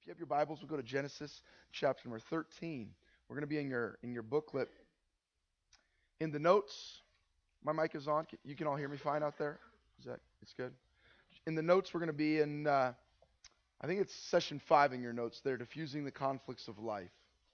you have your Bibles, we'll go to Genesis chapter number 13. We're going to be in your booklet. In the notes, my mic is on. You can all hear me fine out there? It's good? In the notes, we're going to be in, I think it's session 5 in your notes there, Diffusing the Conflicts of Life.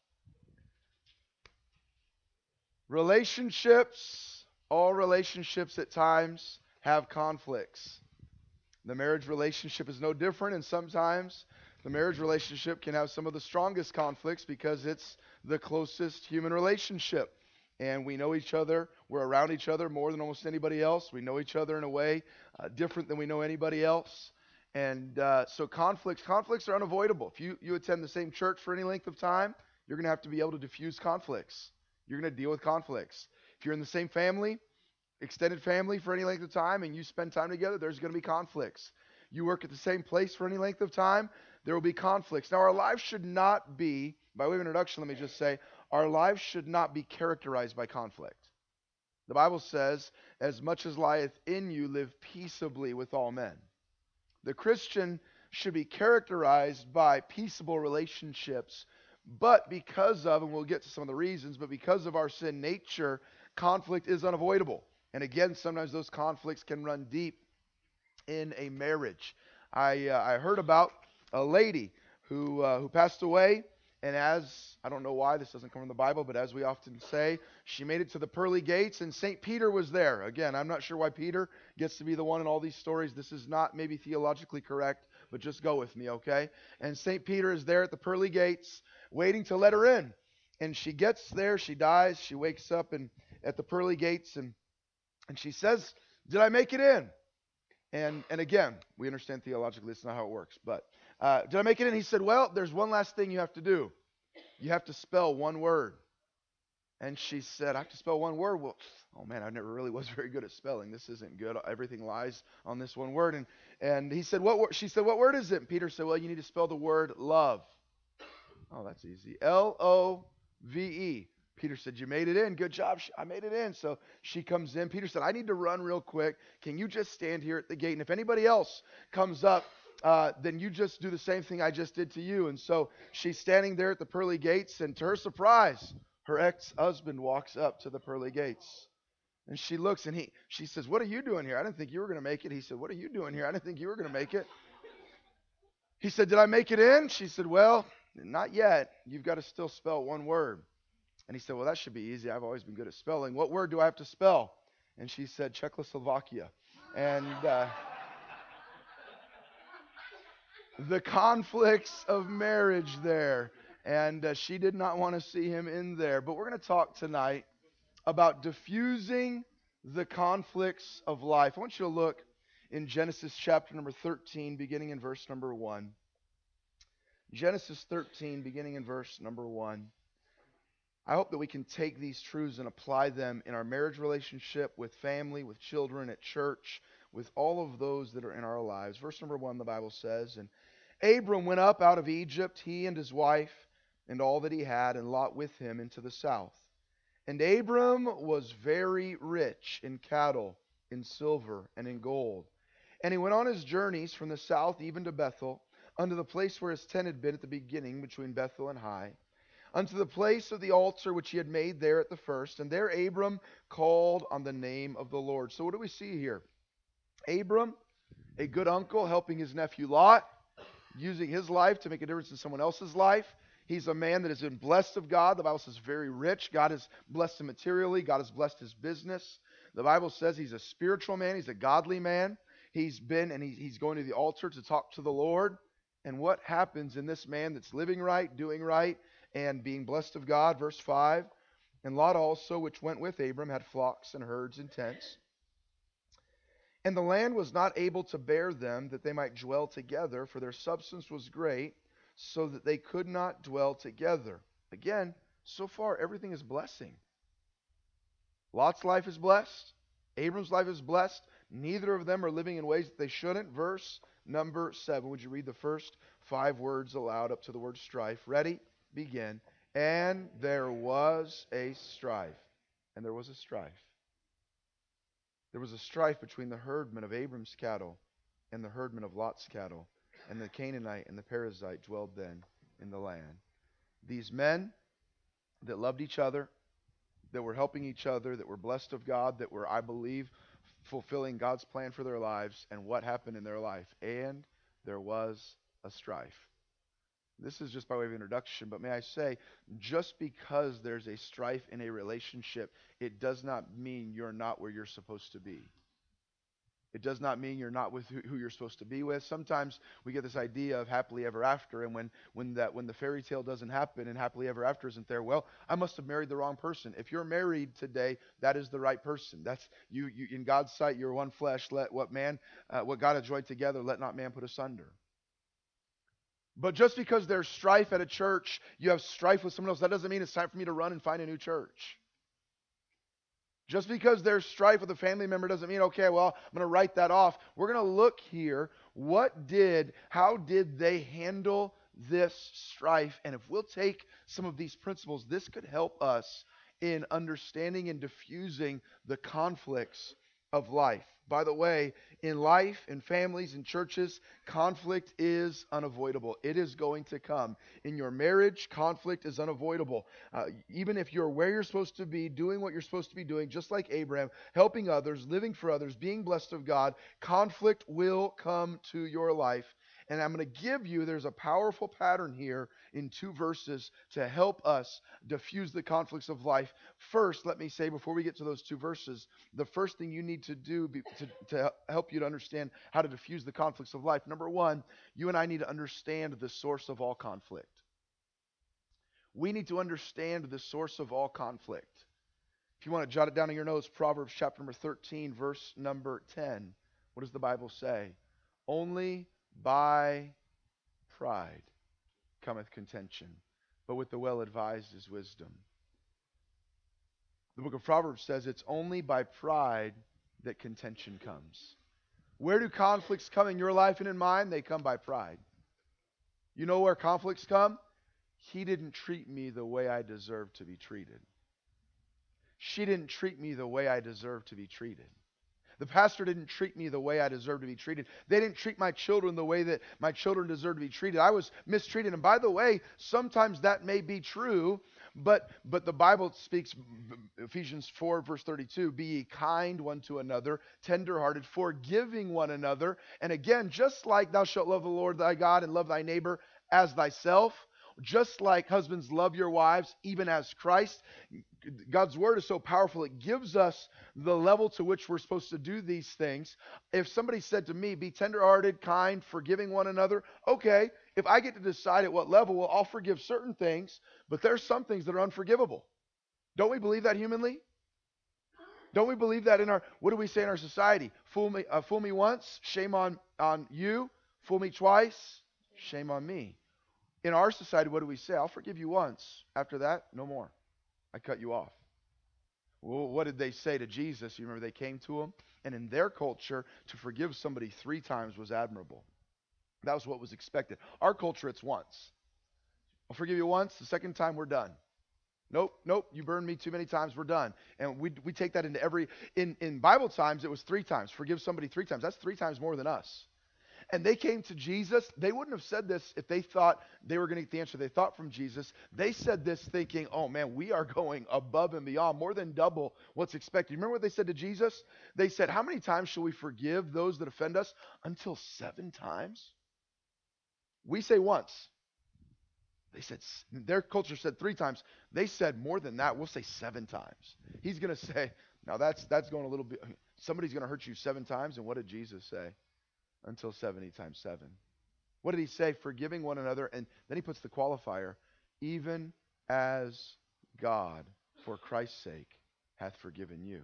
Relationships, all relationships at times have conflicts. The marriage relationship is no different, and sometimes the marriage relationship can have some of the strongest conflicts because it's the closest human relationship. And we know each other, we're around each other more than almost anybody else. We know each other in a way different than we know anybody else. And so conflicts are unavoidable. If you attend the same church for any length of time, you're going to have to be able to diffuse conflicts. You're going to deal with conflicts. If you're in the same family, extended family for any length of time, and you spend time together, there's going to be conflicts. You work at the same place for any length of time, there will be conflicts. Now, our lives should not be, by way of introduction, let me just say, our lives should not be characterized by conflict. The Bible says, as much as lieth in you, live peaceably with all men. The Christian should be characterized by peaceable relationships, but because of, and we'll get to some of the reasons, but because of our sin nature, conflict is unavoidable. And again, sometimes those conflicts can run deep in a marriage. I heard about a lady who passed away, and I don't know why, this doesn't come from the Bible, but as we often say, she made it to the pearly gates, and St. Peter was there. Again, I'm not sure why Peter gets to be the one in all these stories. This is not maybe theologically correct, but just go with me, okay? And St. Peter is there at the pearly gates, waiting to let her in. And she gets there, she dies, she wakes up at the pearly gates, and she says, "Did I make it in?" And again, we understand theologically it's not how it works, but did I make it in? He said, "Well, there's one last thing you have to do. You have to spell one word." And she said, "I have to spell one word?" Well, oh man, I never really was very good at spelling. This isn't good. Everything lies on this one word. And he said, "What word?" She said, "What word is it?" And Peter said, "Well, you need to spell the word love." Oh, that's easy. Love. Peter said, "You made it in. Good job." I made it in. So she comes in. Peter said, "I need to run real quick. Can you just stand here at the gate? And if anybody else comes up, then you just do the same thing I just did to you." And so she's standing there at the pearly gates. And to her surprise, her ex-husband walks up to the pearly gates. And she looks and she says, "What are you doing here? I didn't think you were going to make it." He said, "What are you doing here? I didn't think you were going to make it." He said, "Did I make it in?" She said, "Well, not yet. You've got to still spell one word." And he said, "Well, that should be easy. I've always been good at spelling. What word do I have to spell?" And she said, "Czechoslovakia." And the conflicts of marriage there. And she did not want to see him in there. But we're going to talk tonight about diffusing the conflicts of life. I want you to look in Genesis chapter number 13, beginning in verse number 1. Genesis 13, beginning in verse number 1. I hope that we can take these truths and apply them in our marriage relationship, with family, with children, at church, with all of those that are in our lives. Verse number 1, the Bible says, "And Abram went up out of Egypt, he and his wife, and all that he had, and Lot with him, into the south. And Abram was very rich in cattle, in silver, and in gold. And he went on his journeys from the south even to Bethel, unto the place where his tent had been at the beginning, between Bethel and Hai, unto the place of the altar which he had made there at the first. And there Abram called on the name of the Lord." So what do we see here? Abram, a good uncle, helping his nephew Lot, using his life to make a difference in someone else's life. He's a man that has been blessed of God. The Bible says very rich. God has blessed him materially. God has blessed his business. The Bible says he's a spiritual man. He's a godly man. He's going to the altar to talk to the Lord. And what happens in this man that's living right, doing right, and being blessed of God? Verse 5, "And Lot also, which went with Abram, had flocks and herds and tents. And the land was not able to bear them, that they might dwell together, for their substance was great, so that they could not dwell together." Again, so far everything is blessing. Lot's life is blessed. Abram's life is blessed. Neither of them are living in ways that they shouldn't. Verse number 7. Would you read the first 5 words aloud up to the word strife? Ready? Begin. "And there was a strife." And there was a strife. There was a strife between the herdmen of Abram's cattle and the herdmen of Lot's cattle. and the Canaanite and the Perizzite dwelled then in the land. These men that loved each other, that were helping each other, that were blessed of God, that were, I believe, fulfilling God's plan for their lives, and what happened in their life. And there was a strife. This is just by way of introduction, but may I say, just because there's a strife in a relationship, it does not mean you're not where you're supposed to be. It does not mean you're not with who you're supposed to be with. Sometimes we get this idea of happily ever after, and when the fairy tale doesn't happen and happily ever after isn't there, well, I must have married the wrong person. If you're married today, that is the right person. That's you in God's sight. You're one flesh. Let what God has joined together, let not man put asunder. But just because there's strife at a church, you have strife with someone else, that doesn't mean it's time for me to run and find a new church. Just because there's strife with a family member doesn't mean, okay, well, I'm going to write that off. We're going to look here, how did they handle this strife? And if we'll take some of these principles, this could help us in understanding and diffusing the conflicts of life. By the way, in life, in families, in churches, conflict is unavoidable. It is going to come. In your marriage, conflict is unavoidable. Even if you're where you're supposed to be, doing what you're supposed to be doing, just like Abraham, helping others, living for others, being blessed of God, conflict will come to your life. And I'm going to give you, there's a powerful pattern here in 2 verses to help us diffuse the conflicts of life. First, let me say, before we get to those 2 verses, the first thing you need to do to help you to understand how to diffuse the conflicts of life. Number 1, you and I need to understand the source of all conflict. We need to understand the source of all conflict. If you want to jot it down in your notes, Proverbs chapter number 13, verse number 10. What does the Bible say? Only by pride cometh contention, but with the well-advised is wisdom. The book of Proverbs says it's only by pride that contention comes. Where do conflicts come in your life and in mine? They come by pride. You know where conflicts come? He didn't treat me the way I deserve to be treated. She didn't treat me the way I deserve to be treated. The pastor didn't treat me the way I deserve to be treated. They didn't treat my children the way that my children deserve to be treated. I was mistreated. And by the way, sometimes that may be true, but the Bible speaks, Ephesians 4, verse 32, be ye kind one to another, tenderhearted, forgiving one another. And again, just like thou shalt love the Lord thy God and love thy neighbor as thyself, just like husbands love your wives, even as Christ. God's word is so powerful, it gives us the level to which we're supposed to do these things. If somebody said to me, be tenderhearted, kind, forgiving one another, okay, if I get to decide at what level, well, I'll forgive certain things, but there's some things that are unforgivable. Don't we believe that humanly? Don't we believe that what do we say in our society? Fool me once, shame on you. Fool me twice, shame on me. In our society, what do we say? I'll forgive you once. After that, no more. I cut you off. Well, what did they say to Jesus? You remember they came to him? And in their culture, to forgive somebody 3 times was admirable. That was what was expected. Our culture, it's once. I'll forgive you once. The second time, we're done. Nope. You burned me too many times. We're done. And we take that into in Bible times, it was 3 times. Forgive somebody 3 times. That's 3 times more than us. And they came to Jesus. They wouldn't have said this if they thought they were going to get the answer they thought from Jesus. They said this thinking, oh man, we are going above and beyond, more than double what's expected. You remember what they said to Jesus? They said, how many times shall we forgive those that offend us? Until 7 times? We say once. They said, their culture said 3 times. They said more than that. We'll say 7 times. He's going to say, now that's going a little bit, somebody's going to hurt you 7 times. And what did Jesus say? Until 70 times 7. What did he say? Forgiving one another. And then he puts the qualifier, even as God, for Christ's sake, hath forgiven you.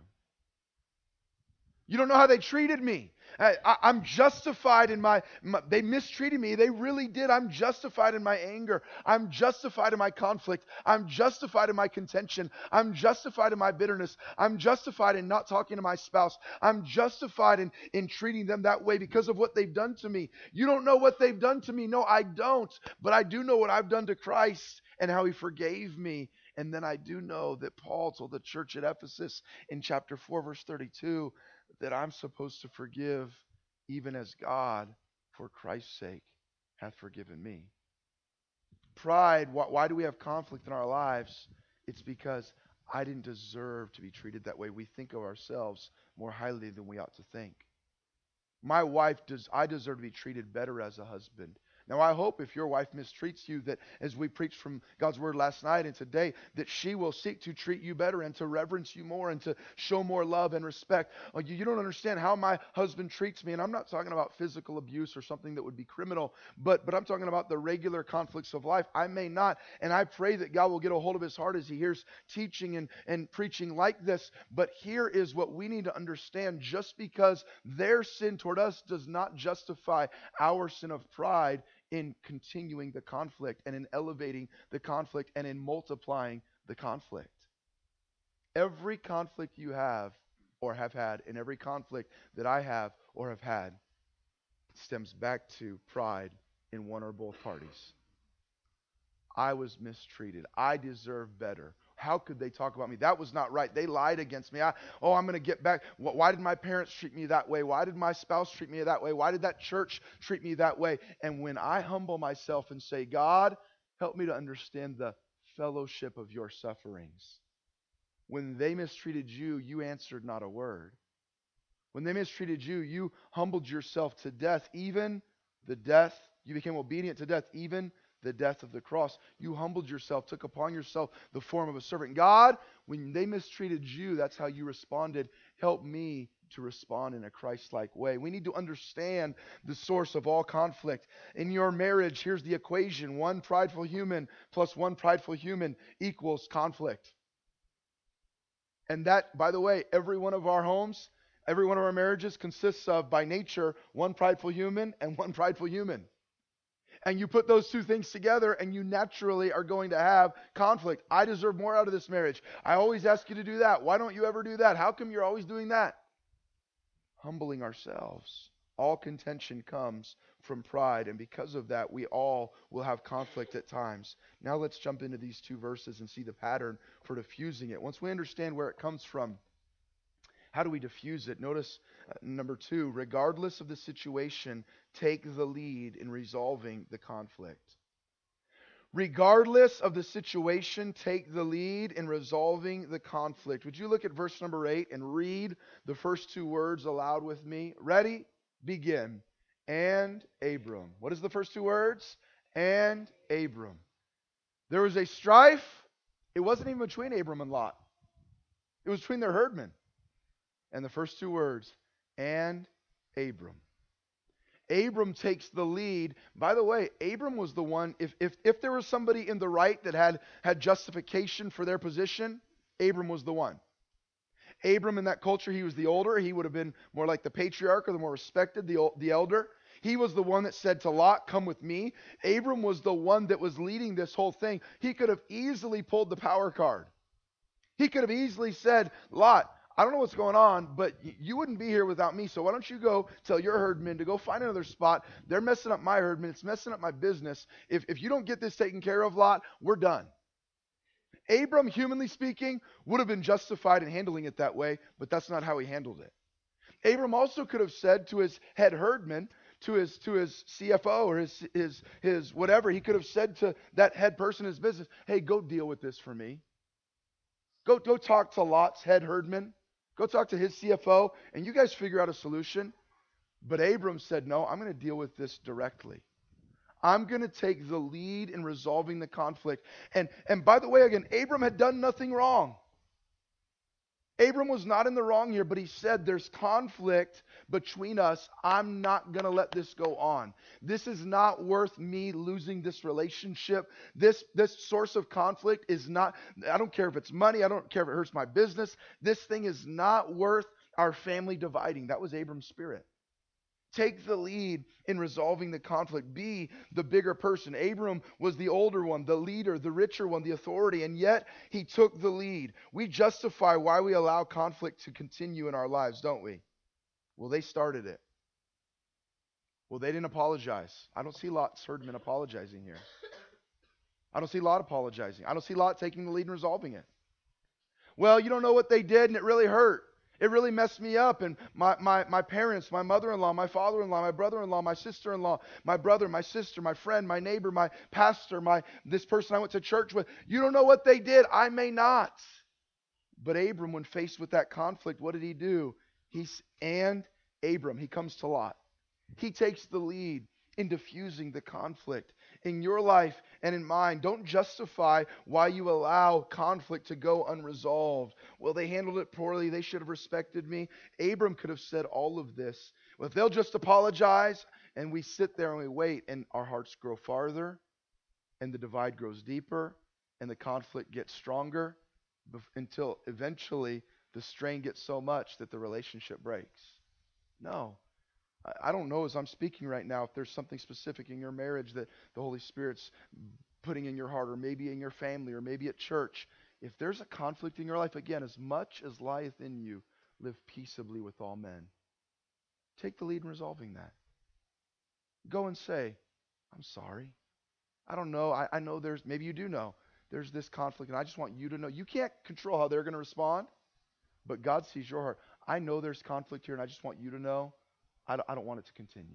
You don't know how they treated me. I'm justified in they mistreated me. They really did. I'm justified in my anger. I'm justified in my conflict. I'm justified in my contention. I'm justified in my bitterness. I'm justified in not talking to my spouse. I'm justified in treating them that way because of what they've done to me. You don't know what they've done to me. No, I don't. But I do know what I've done to Christ and how he forgave me. And then I do know that Paul told the church at Ephesus in chapter 4, verse 32, that I'm supposed to forgive even as God, for Christ's sake, hath forgiven me. Pride, why do we have conflict in our lives? It's because I didn't deserve to be treated that way. We think of ourselves more highly than we ought to think. I deserve to be treated better as a husband. Now, I hope if your wife mistreats you, that as we preached from God's word last night and today, that she will seek to treat you better and to reverence you more and to show more love and respect. You don't understand how my husband treats me. And I'm not talking about physical abuse or something that would be criminal, but I'm talking about the regular conflicts of life. I may not. And I pray that God will get a hold of his heart as he hears teaching and preaching like this. But here is what we need to understand. Just because their sin toward us does not justify our sin of pride in continuing the conflict and in elevating the conflict and in multiplying the conflict. Every conflict you have or have had, and every conflict that I have or have had, stems back to pride in one or both parties. I was mistreated. I deserve better. How could they talk about me? That was not right. They lied against me. I'm going to get back. Why did my parents treat me that way? Why did my spouse treat me that way? Why did that church treat me that way? And when I humble myself and say, God, help me to understand the fellowship of your sufferings. When they mistreated you, you answered not a word. When they mistreated you, you humbled yourself to death, even the death. You became obedient to death, even the death of the cross. You humbled yourself, took upon yourself the form of a servant. God, when they mistreated you, that's how you responded. Help me to respond in a Christ-like way. We need to understand the source of all conflict. In your marriage, here's the equation. One prideful human plus one prideful human equals conflict. And that, by the way, every one of our homes, every one of our marriages consists of, by nature, one prideful human and one prideful human. And you put those two things together and you naturally are going to have conflict. I deserve more out of this marriage. I always ask you to do that. Why don't you ever do that? How come you're always doing that? Humbling ourselves. All contention comes from pride, and because of that, we all will have conflict at times. Now let's jump into these two verses and see the pattern for diffusing it. Once we understand where it comes from, how do we diffuse it? Notice number 2, regardless of the situation, take the lead in resolving the conflict. Regardless of the situation, take the lead in resolving the conflict. Would you look at verse number 8 and read the first 2 words aloud with me? Ready? Begin. And Abram. What is the first 2 words? And Abram. There was a strife. It wasn't even between Abram and Lot. It was between their herdmen. And the first 2 words, and Abram. Abram takes the lead. By the way, Abram was the one, if there was somebody in the right that had justification for their position, Abram was the one. Abram in that culture, he was the older. He would have been more like the patriarch or the more respected, the elder. He was the one that said to Lot, come with me. Abram was the one that was leading this whole thing. He could have easily pulled the power card. He could have easily said, Lot, I don't know what's going on, but you wouldn't be here without me. So why don't you go tell your herdmen to go find another spot? They're messing up my herdmen. It's messing up my business. If you don't get this taken care of, Lot, we're done. Abram, humanly speaking, would have been justified in handling it that way, but that's not how he handled it. Abram also could have said to his head herdman, to his CFO or his whatever, he could have said to that head person in his business, hey, go deal with this for me. Go talk to Lot's head herdman. Go talk to his CFO, and you guys figure out a solution. But Abram said, no, I'm going to deal with this directly. I'm going to take the lead in resolving the conflict. And by the way, again, Abram had done nothing wrong. Abram was not in the wrong here, but he said there's conflict between us. I'm not going to let this go on. This is not worth me losing this relationship. This source of conflict is not, I don't care if it's money. I don't care if it hurts my business. This thing is not worth our family dividing. That was Abram's spirit. Take the lead in resolving the conflict. Be the bigger person. Abram was the older one, the leader, the richer one, the authority, and yet he took the lead. We justify why we allow conflict to continue in our lives, don't we? Well, they started it. Well, they didn't apologize. I don't see Lot's herdmen apologizing here. I don't see Lot apologizing. I don't see Lot taking the lead in resolving it. Well, you don't know what they did and it really hurt. it really messed me up. And my parents, my mother-in-law, my father-in-law, my brother-in-law, my sister-in-law, my brother, my sister, my friend, my neighbor, my pastor, this person I went to church with. You don't know what they did. I may not. But Abram, when faced with that conflict, what did he do? Abram, he comes to Lot. He takes the lead in diffusing the conflict in your life and in mine. Don't justify why you allow conflict to go unresolved. Well, they handled it poorly. They should have respected me. Abram could have said all of this. Well, if they'll just apologize, and we sit there and we wait, and our hearts grow farther, and the divide grows deeper, and the conflict gets stronger, until eventually the strain gets so much that the relationship breaks. No. I don't know, as I'm speaking right now, if there's something specific in your marriage that the Holy Spirit's putting in your heart, or maybe in your family, or maybe at church. If there's a conflict in your life, again, as much as lieth in you, live peaceably with all men. Take the lead in resolving that. Go and say, I'm sorry. I don't know. I know maybe you do know, there's this conflict, and I just want you to know. You can't control how they're going to respond, but God sees your heart. I know there's conflict here, and I just want you to know I don't want it to continue.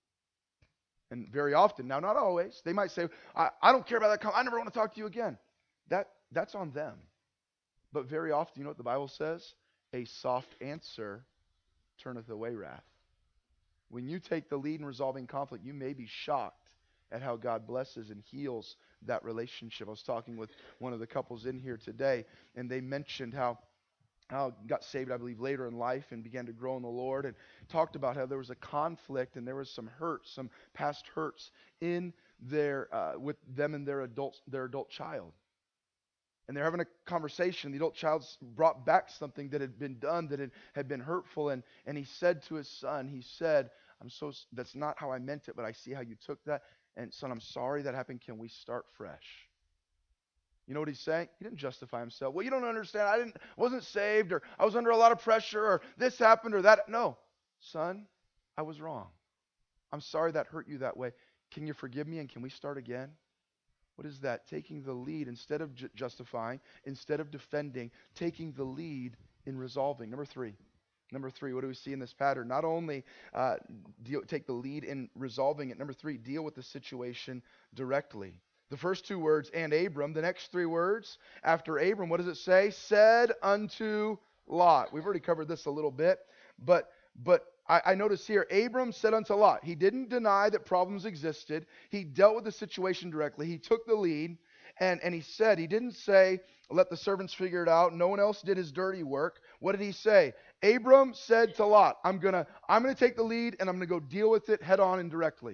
And very often, now not always, they might say, I don't care about that. I never want to talk to you again. That's on them. But very often, you know what the Bible says? A soft answer turneth away wrath. When you take the lead in resolving conflict, you may be shocked at how God blesses and heals that relationship. I was talking with one of the couples in here today, and they mentioned how got saved, I believe, later in life and began to grow in the Lord, and talked about how there was a conflict and there was some hurt, some past hurts in their with them and their adult child. And they're having a conversation. The adult child's brought back something that had been done that had been hurtful, and he said to his son, he said, that's not how I meant it, but I see how you took that. And son, I'm sorry that happened. Can we start fresh? You know what he's saying? He didn't justify himself. Well, you don't understand. I wasn't saved, or I was under a lot of pressure, or this happened, or that. No, son, I was wrong. I'm sorry that hurt you that way. Can you forgive me, and can we start again? What is that? Taking the lead instead of justifying, instead of defending, taking the lead in resolving. Number three, what do we see in this pattern? Not only take the lead in resolving it. Number three, deal with the situation directly. The first two words, and Abram. The next three words, after Abram, what does it say? Said unto Lot. We've already covered this a little bit, but I notice here, Abram said unto Lot. He didn't deny that problems existed. He dealt with the situation directly. He took the lead, and he said, he didn't say, let the servants figure it out. No one else did his dirty work. What did he say? Abram said to Lot, I'm gonna take the lead, and I'm gonna go deal with it head on and directly.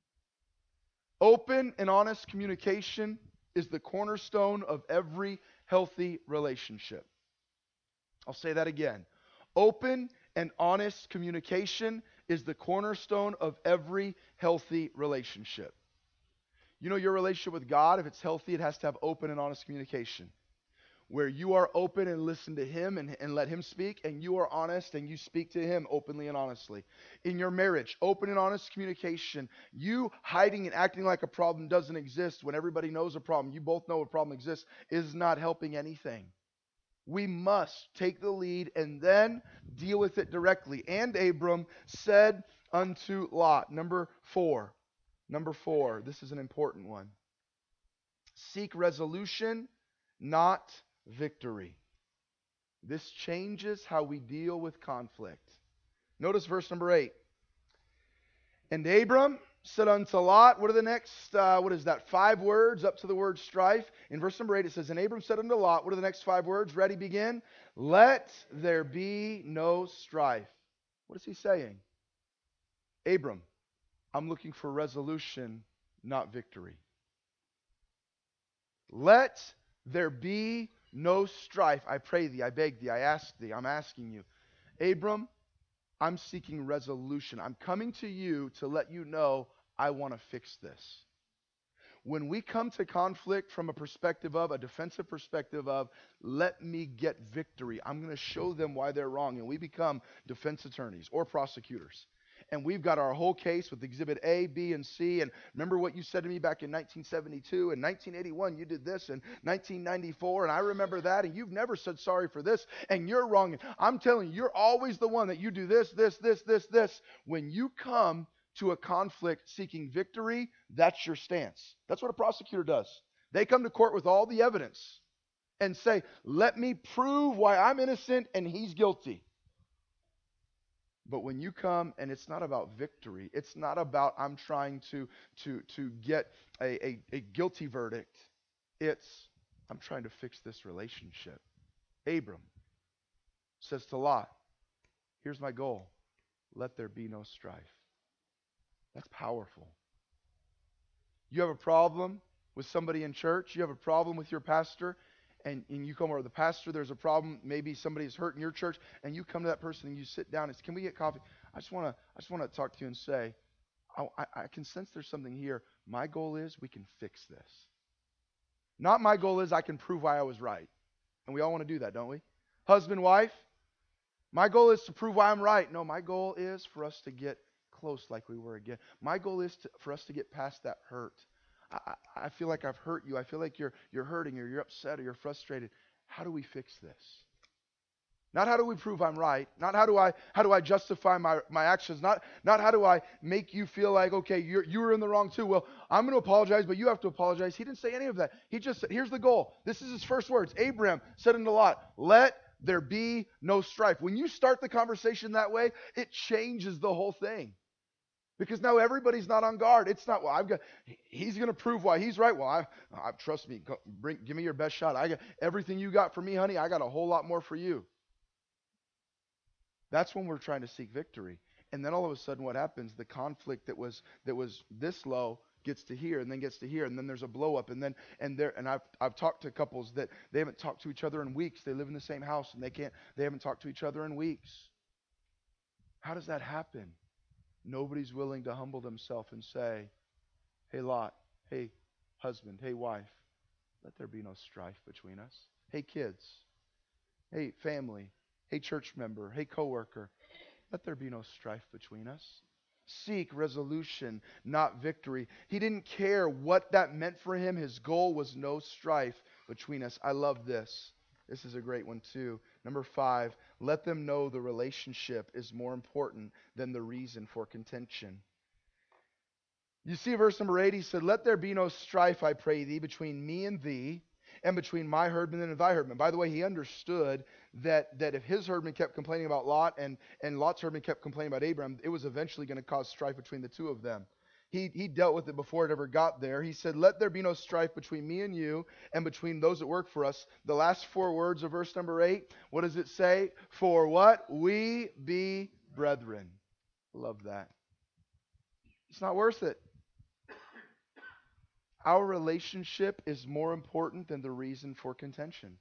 Open and honest communication is the cornerstone of every healthy relationship. I'll say that again. Open and honest communication is the cornerstone of every healthy relationship. You know, your relationship with God, if it's healthy, it has to have open and honest communication, where you are open and listen to Him and let Him speak, and you are honest and you speak to Him openly and honestly. In your marriage, open and honest communication. You hiding and acting like a problem doesn't exist when everybody knows a problem, you both know a problem exists, is not helping anything. We must take the lead and then deal with it directly. And Abram said unto Lot. Number four, this is an important one. Seek resolution, not victory. This changes how we deal with conflict. Notice verse number 8. And Abram said unto Lot, what are the next, 5 words up to the word strife? In verse number 8 it says, and Abram said unto Lot, what are the next 5 words? Ready, begin. Let there be no strife. What is he saying? Abram, I'm looking for resolution, not victory. Let there be no strife. I pray thee, I beg thee, I ask thee, I'm asking you. Abram, I'm seeking resolution. I'm coming to you to let you know I want to fix this. When we come to conflict from a perspective of, a defensive perspective of, let me get victory. I'm going to show them why they're wrong. And we become defense attorneys or prosecutors. and we've got our whole case with exhibit A, B, and C. And remember what you said to me back in 1972 and 1981, you did this, and 1994, and I remember that, and you've never said sorry for this, and you're wrong. And I'm telling you, you're always the one that you do this, this, this, this, this. When you come to a conflict seeking victory, that's your stance. That's what a prosecutor does. They come to court with all the evidence and say, let me prove why I'm innocent and he's guilty. But when you come, and it's not about victory, it's not about I'm trying to get a guilty verdict. It's I'm trying to fix this relationship. Abram says to Lot, here's my goal. Let there be no strife. That's powerful. You have a problem with somebody in church, you have a problem with your pastor, and you come over, the pastor, there's a problem, maybe somebody's hurt in your church, and you come to that person and you sit down and say, can we get coffee? I just want to talk to you and say, I can sense there's something here. My goal is we can fix this. Not my goal is I can prove why I was right. And we all want to do that, don't we? Husband, wife, my goal is to prove why I'm right. No, my goal is for us to get close like we were again. My goal is for us to get past that hurt. I feel like I've hurt you. I feel like you're hurting or you're upset or you're frustrated. How do we fix this? Not how do we prove I'm right. Not how do I justify my actions. Not how do I make you feel like, okay, you were in the wrong too. Well, I'm going to apologize, but you have to apologize. He didn't say any of that. He just said, here's the goal. This is his first words. Abraham said unto Lot, let there be no strife. When you start the conversation that way, it changes the whole thing. Because now everybody's not on guard. It's not, well, he's going to prove why he's right. Well, I trust me. Give me your best shot. I got everything you got for me, honey. I got a whole lot more for you. That's when we're trying to seek victory. And then all of a sudden what happens? The conflict that was this low gets to here and then gets to here, and then there's a blow up, and I've talked to couples that they haven't talked to each other in weeks. They live in the same house and they haven't talked to each other in weeks. How does that happen? Nobody's willing to humble themselves and say, hey Lot, hey husband, hey wife, let there be no strife between us. Hey kids, hey family, hey church member, hey coworker, let there be no strife between us. Seek resolution, not victory. He didn't care what that meant for him. His goal was no strife between us. I love this. This is a great one too. Number 5, let them know the relationship is more important than the reason for contention. You see verse number 8, he said, let there be no strife, I pray thee, between me and thee, and between my herdmen and thy herdmen. By the way, he understood that if his herdmen kept complaining about Lot and Lot's herdmen kept complaining about Abraham, it was eventually going to cause strife between the two of them. He dealt with it before it ever got there. He said, let there be no strife between me and you and between those that work for us. The last 4 words of verse number 8, what does it say? For what? We be brethren. Love that. It's not worth it. Our relationship is more important than the reason for contention.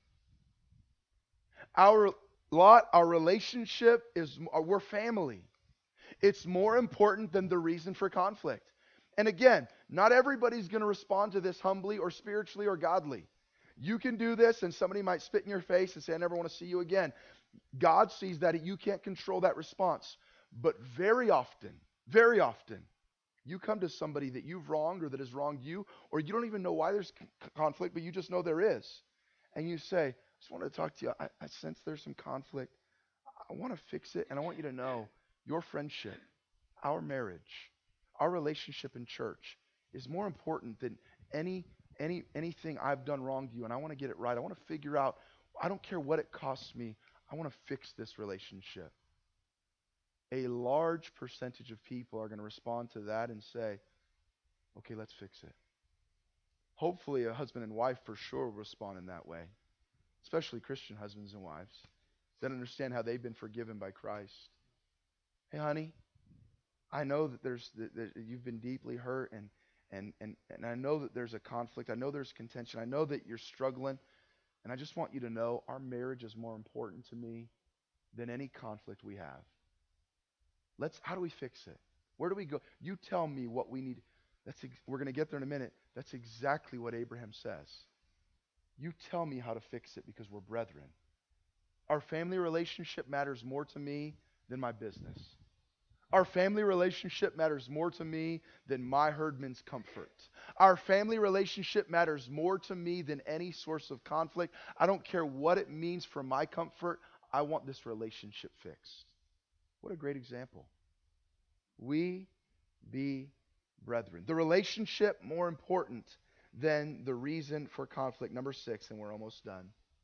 Our relationship we're family. It's more important than the reason for conflict. And again, not everybody's going to respond to this humbly or spiritually or godly. You can do this and somebody might spit in your face and say, I never want to see you again. God sees that you can't control that response. But very often, you come to somebody that you've wronged or that has wronged you, or you don't even know why there's conflict, but you just know there is. And you say, I just want to talk to you. I sense there's some conflict. I want to fix it, and I want you to know your friendship, our marriage, our relationship in church is more important than anything I've done wrong to you, and I want to get it right. I want to figure out, I don't care what it costs me, I want to fix this relationship. A large percentage of people are going to respond to that and say, okay, let's fix it. Hopefully a husband and wife for sure will respond in that way, especially Christian husbands and wives that understand how they've been forgiven by Christ. Hey, honey, I know that that you've been deeply hurt, and I know that there's a conflict. I know there's contention. I know that you're struggling, and I just want you to know our marriage is more important to me than any conflict we have. How do we fix it? Where do we go? You tell me what we need. We're going to get there in a minute. That's exactly what Abraham says. You tell me how to fix it because we're brethren. Our family relationship matters more to me than my business. Our family relationship matters more to me than my herdman's comfort. Our family relationship matters more to me than any source of conflict. I don't care what it means for my comfort. I want this relationship fixed. What a great example. We be brethren. The relationship more important than the reason for conflict. Number 6, and we're almost done.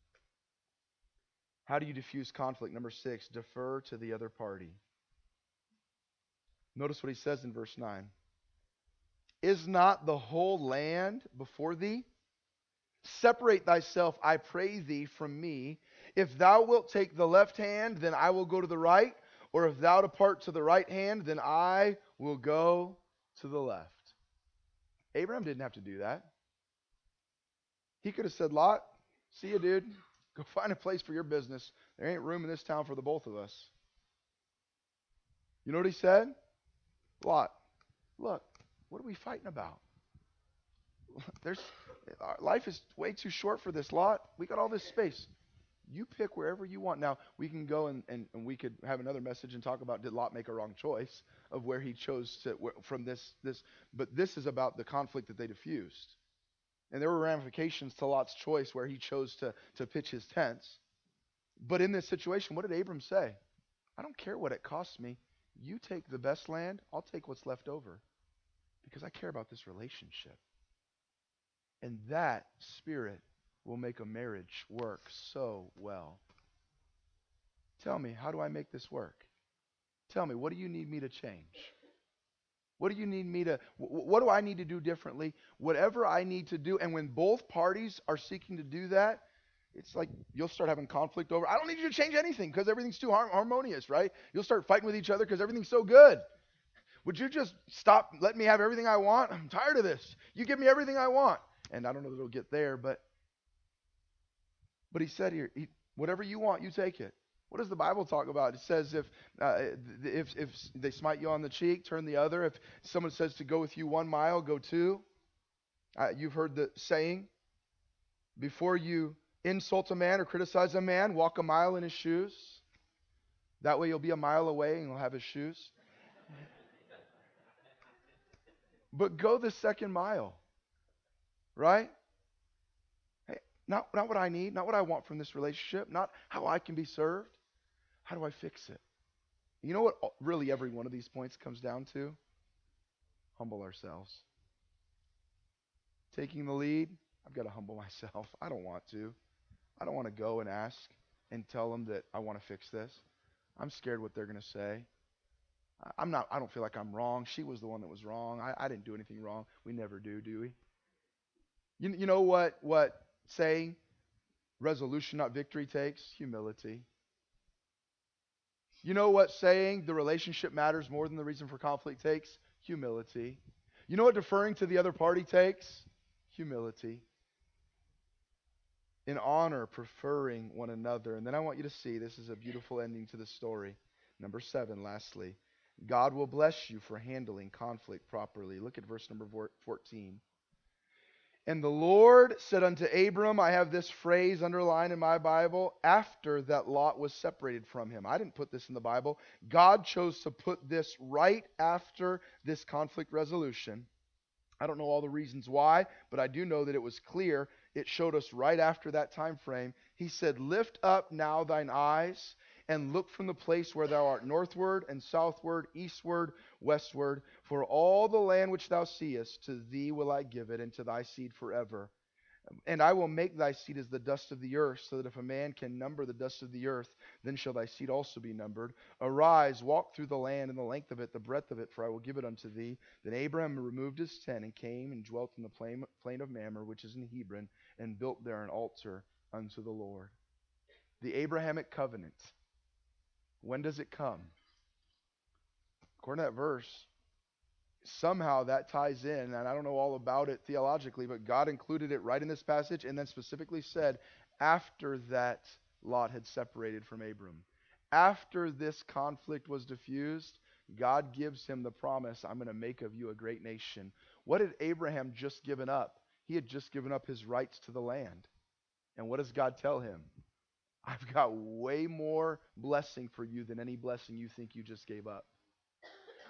How do you diffuse conflict? Number 6, defer to the other party. Notice what he says in verse 9. Is not the whole land before thee? Separate thyself, I pray thee, from me. If thou wilt take the left hand, then I will go to the right. Or if thou depart to the right hand, then I will go to the left. Abraham didn't have to do that. He could have said, Lot, see you, dude. Go find a place for your business. There ain't room in this town for the both of us. You know what he said? Lot, look, what are we fighting about? Life is way too short for this, Lot. We got all this space. You pick wherever you want. Now, we can go and we could have another message and talk about, did Lot make a wrong choice of where he chose to, from this. But this is about the conflict that they diffused. And there were ramifications to Lot's choice where he chose to pitch his tents. But in this situation, what did Abram say? I don't care what it costs me. You take the best land, I'll take what's left over. Because I care about this relationship. And that spirit will make a marriage work so well. Tell me, how do I make this work? Tell me, what do you need me to change? What do you need me to, what do I need to do differently? Whatever I need to do, and when both parties are seeking to do that, it's like you'll start having conflict over, I don't need you to change anything because everything's too harmonious, right? You'll start fighting with each other because everything's so good. Would you just stop, let me have everything I want? I'm tired of this. You give me everything I want. And I don't know that it'll get there, but he said here, whatever you want, you take it. What does the Bible talk about? It says if they smite you on the cheek, turn the other. If someone says to go with you 1 mile, go 2. You've heard the saying, before you insult a man or criticize a man, walk a mile in his shoes. That way you'll be a mile away and he'll have his shoes. But go the second mile, right? Hey, not what I need, not what I want from this relationship, not how I can be served. How do I fix it? You know what really every one of these points comes down to? Humble ourselves. Taking the lead, I've got to humble myself. I don't want to. I don't want to go and ask and tell them that I want to fix this. I'm scared what they're going to say. I don't feel like I'm wrong. She was the one that was wrong. I didn't do anything wrong. We never do we? You know what saying resolution, not victory takes? Humility. You know what saying the relationship matters more than the reason for conflict takes? Humility. You know what deferring to the other party takes? Humility. In honor, preferring one another. And then I want you to see, this is a beautiful ending to the story. Number 7, lastly. God will bless you for handling conflict properly. Look at verse number 14. And the Lord said unto Abram, I have this phrase underlined in my Bible, after that Lot was separated from him. I didn't put this in the Bible. God chose to put this right after this conflict resolution. I don't know all the reasons why, but I do know that it was clear. It showed us right after that time frame. He said, lift up now thine eyes and look from the place where thou art northward and southward, eastward, westward. For all the land which thou seest, to thee will I give it, and to thy seed forever. And I will make thy seed as the dust of the earth, so that if a man can number the dust of the earth, then shall thy seed also be numbered. Arise, walk through the land and the length of it, the breadth of it, for I will give it unto thee. Then Abraham removed his tent and came and dwelt in the plain of Mamre, which is in Hebron, and built there an altar unto the Lord. The Abrahamic covenant. When does it come? According to that verse, somehow that ties in, and I don't know all about it theologically, but God included it right in this passage and then specifically said, after that Lot had separated from Abram. After this conflict was diffused, God gives him the promise, I'm going to make of you a great nation. What had Abraham just given up? He had just given up his rights to the land. And what does God tell him? I've got way more blessing for you than any blessing you think you just gave up.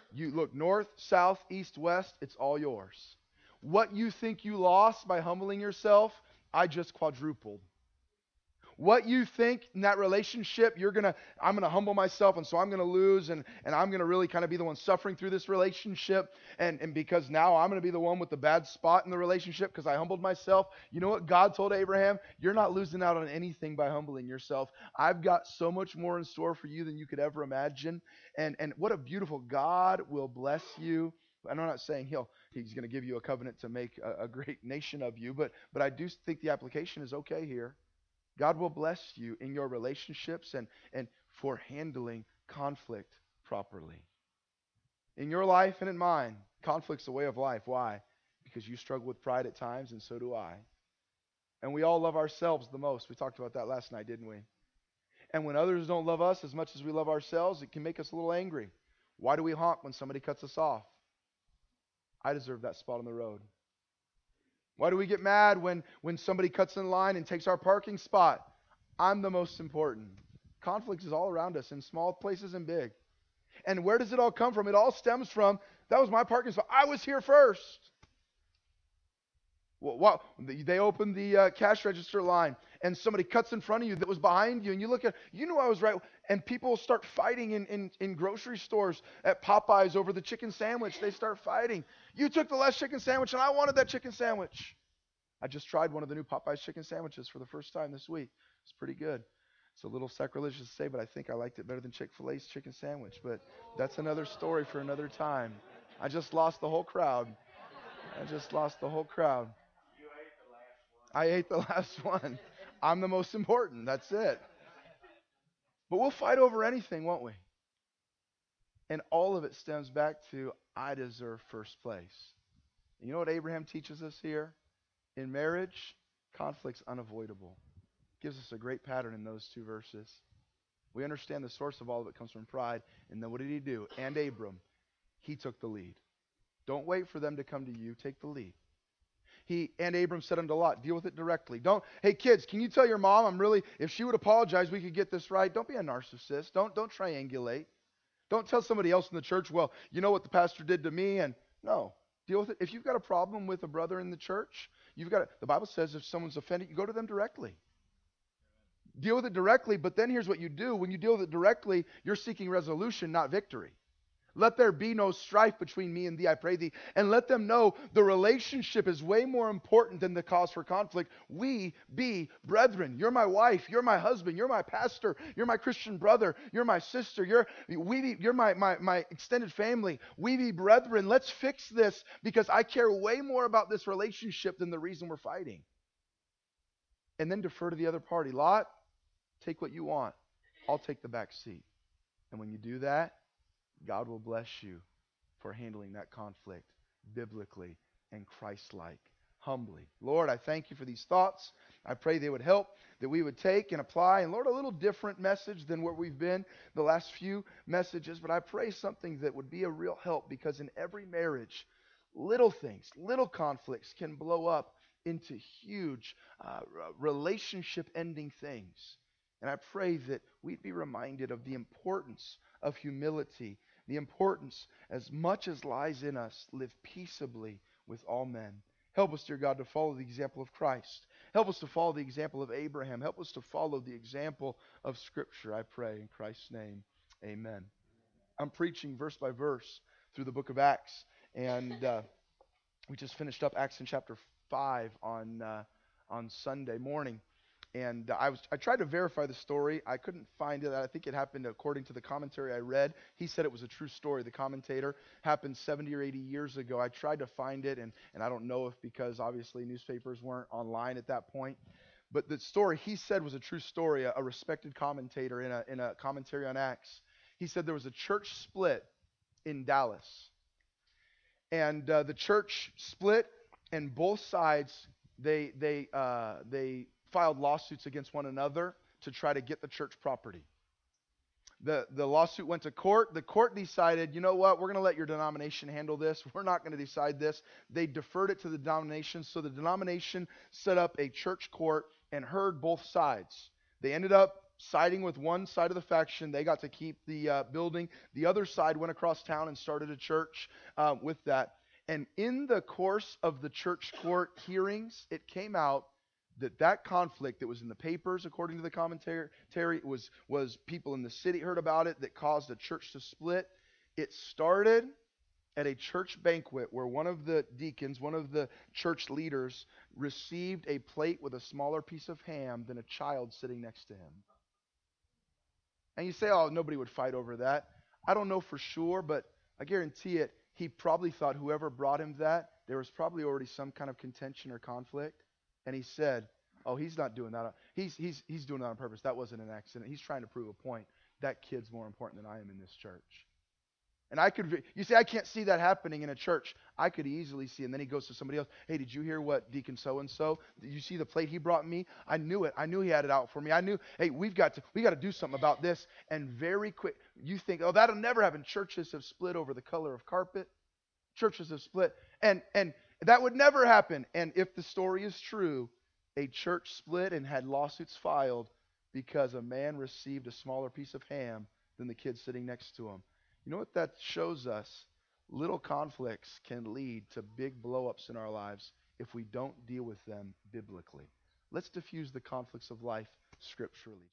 You look north, south, east, west, it's all yours. What you think you lost by humbling yourself, I just quadrupled. What you think in that relationship, I'm gonna humble myself, and so I'm gonna lose, and I'm gonna really kind of be the one suffering through this relationship, and because now I'm gonna be the one with the bad spot in the relationship because I humbled myself. You know what God told Abraham? You're not losing out on anything by humbling yourself. I've got so much more in store for you than you could ever imagine. And what a beautiful God will bless you. And I'm not saying he's going to give you a covenant to make a great nation of you, but I do think the application is okay here. God will bless you in your relationships and for handling conflict properly. In your life and in mine, conflict's a way of life. Why? Because you struggle with pride at times, and so do I. And we all love ourselves the most. We talked about that last night, didn't we? And when others don't love us as much as we love ourselves, it can make us a little angry. Why do we honk when somebody cuts us off? I deserve that spot on the road. Why do we get mad when somebody cuts in line and takes our parking spot? I'm the most important. Conflict is all around us in small places and big. And where does it all come from? It all stems from, that was my parking spot. I was here first. Well, they opened the cash register line and somebody cuts in front of you that was behind you, and you look at, you knew I was right. And people start fighting in grocery stores at Popeyes over the chicken sandwich. They start fighting. You took the last chicken sandwich and I wanted that chicken sandwich. I just tried one of the new Popeyes chicken sandwiches for the first time this week. It's pretty good. It's a little sacrilegious to say, but I think I liked it better than Chick-fil-A's chicken sandwich. But that's another story for another time. I just lost the whole crowd. I ate the last one. I'm the most important. That's it. But we'll fight over anything, won't we? And all of it stems back to, I deserve first place. And you know what Abraham teaches us here? In marriage, conflict's unavoidable. Gives us a great pattern in those two verses. We understand the source of all of it comes from pride. And then what did he do? And Abram, he took the lead. Don't wait for them to come to you. Take the lead. And Abram said unto Lot, deal with it directly. Hey kids, can you tell your mom if she would apologize, we could get this right? Don't be a narcissist. Don't triangulate. Don't tell somebody else in the church, well, you know what the pastor did to me, and no. Deal with it. If you've got a problem with a brother in the church, the Bible says if someone's offended, you go to them directly. Deal with it directly, but then here's what you do. When you deal with it directly, you're seeking resolution, not victory. Let there be no strife between me and thee, I pray thee. And let them know the relationship is way more important than the cause for conflict. We be brethren. You're my wife. You're my husband. You're my pastor. You're my Christian brother. You're my sister. You're my extended family. We be brethren. Let's fix this because I care way more about this relationship than the reason we're fighting. And then defer to the other party. Lot, take what you want. I'll take the back seat. And when you do that, God will bless you for handling that conflict biblically and Christ-like, humbly. Lord, I thank you for these thoughts. I pray they would help, that we would take and apply. And Lord, a little different message than where we've been the last few messages, but I pray something that would be a real help, because in every marriage, little things, little conflicts can blow up into huge relationship-ending things. And I pray that we'd be reminded of the importance of humility, the importance, as much as lies in us, live peaceably with all men. Help us, dear God, to follow the example of Christ. Help us to follow the example of Abraham. Help us to follow the example of Scripture, I pray, in Christ's name. Amen. I'm preaching verse by verse through the book of Acts, and we just finished up Acts in chapter 5 on Sunday morning. And I tried to verify the story. I couldn't find it. I think it happened according to the commentary I read. He said it was a true story. The commentator happened 70 or 80 years ago. I tried to find it, and I don't know if because obviously newspapers weren't online at that point. But the story he said was a true story. A respected commentator in a commentary on Acts. He said there was a church split in Dallas. And the church split, and both sides, they filed lawsuits against one another to try to get the church property. The lawsuit went to court. The court decided, you know what, we're going to let your denomination handle this. We're not going to decide this. They deferred it to the denomination, so the denomination set up a church court and heard both sides. They ended up siding with one side of the faction. They got to keep the building. The other side went across town and started a church with that. And in the course of the church court hearings, it came out that that conflict that was in the papers, according to the commentary, was people in the city heard about it, that caused a church to split. It started at a church banquet where one of the deacons, one of the church leaders, received a plate with a smaller piece of ham than a child sitting next to him. And you say, oh, nobody would fight over that. I don't know for sure, but I guarantee it, he probably thought whoever brought him that, there was probably already some kind of contention or conflict. And he said, oh, he's not doing that. He's doing that on purpose. That wasn't an accident. He's trying to prove a point. That kid's more important than I am in this church. And you say, I can't see that happening in a church. I could easily see. And then he goes to somebody else. Hey, did you hear what Deacon so-and-so? Did you see the plate he brought me? I knew it. I knew he had it out for me. I knew, hey, we got to do something about this. And very quick, you think, oh, that'll never happen. Churches have split over the color of carpet. Churches have split. And that would never happen. And if the story is true, a church split and had lawsuits filed because a man received a smaller piece of ham than the kid sitting next to him. You know what that shows us? Little conflicts can lead to big blow-ups in our lives if we don't deal with them biblically. Let's diffuse the conflicts of life scripturally.